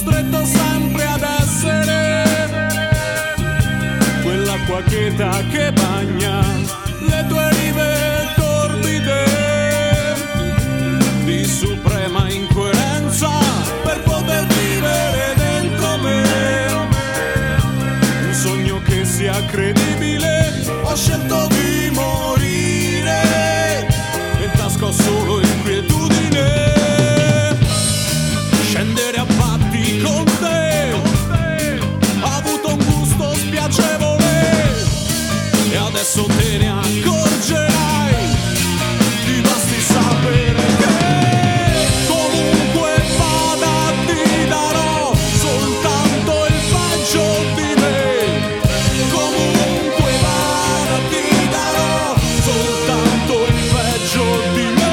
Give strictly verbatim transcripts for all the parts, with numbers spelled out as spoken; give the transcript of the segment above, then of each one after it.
costretto sempre ad essere quell'acqua cheta che bagna le tue rive torbide di suprema incoerenza per poter vivere dentro me un sogno che sia credibile. Ho scelto di morire e in tasca ho solo inquietudine. Scendere a patti con te ha avuto un gusto spiacevole e adesso te ne accorgerai. Ti basti sapere che comunque vada ti darò soltanto il peggio di me. Comunque vada ti darò soltanto il peggio di me.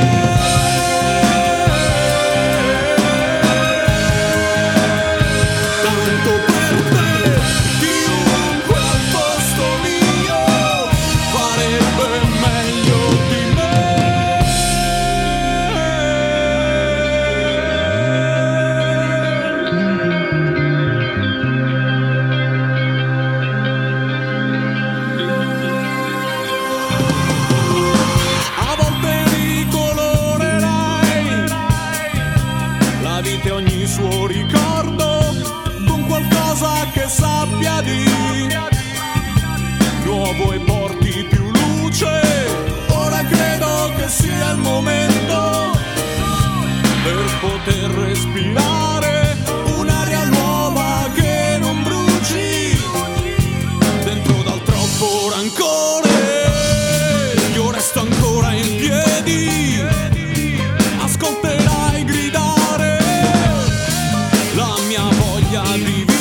Ogni suo ricordo con qualcosa che sappia di nuovo e porti più luce. Ora credo che sia il momento per poter respirare un'aria nuova che non bruci dentro dal troppo rancore. Io resto ancora in piedi, ascolterai gridare la mia voglia di